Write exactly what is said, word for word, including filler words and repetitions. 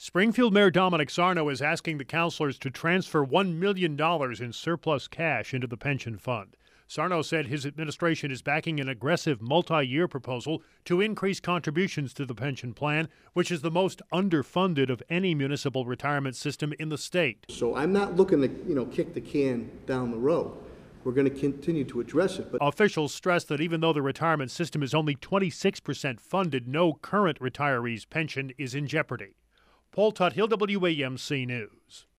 Springfield Mayor Dominic Sarno is asking the councilors to transfer one million dollars in surplus cash into the pension fund. Sarno said his administration is backing an aggressive multi-year proposal to increase contributions to the pension plan, which is the most underfunded of any municipal retirement system in the state. So I'm not looking to, you know, kick the can down the road. We're going to continue to address it. But officials stress that even though the retirement system is only twenty-six percent funded, no current retiree's pension is in jeopardy. Paul Tuthill, W A M C News.